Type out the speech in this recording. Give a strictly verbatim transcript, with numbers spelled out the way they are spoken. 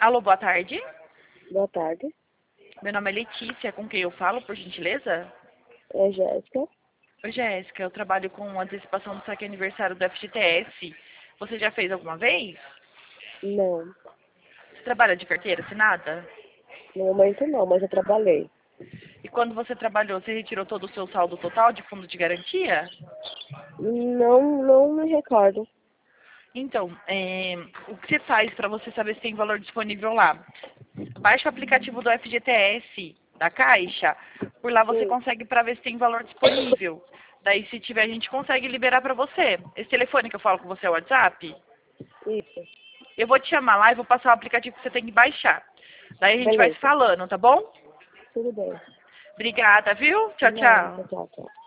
Alô, boa tarde. Boa tarde. Meu nome é Letícia, com quem eu falo, por gentileza? É Jéssica. Oi, Jéssica, eu trabalho com antecipação do saque aniversário do F G T S. Você já fez alguma vez? Não, Você trabalha de carteira assinada? no momento não, mas eu trabalhei. E quando você trabalhou, você retirou todo o seu saldo total de fundo de garantia? Não, não me recordo. Então, é, o que você faz para você saber se tem valor disponível lá? Baixa o aplicativo do F G T S da Caixa, por lá você Sim, consegue para ver se tem valor disponível. Daí, se tiver, a gente consegue liberar para você. Esse telefone que eu falo com você é o WhatsApp? isso. Eu vou te chamar lá e vou passar o aplicativo que você tem que baixar. Daí a gente vai se Beleza. falando, tá bom? Tudo bem. Obrigada, viu? Tchau, Nada, tchau. tchau, tchau.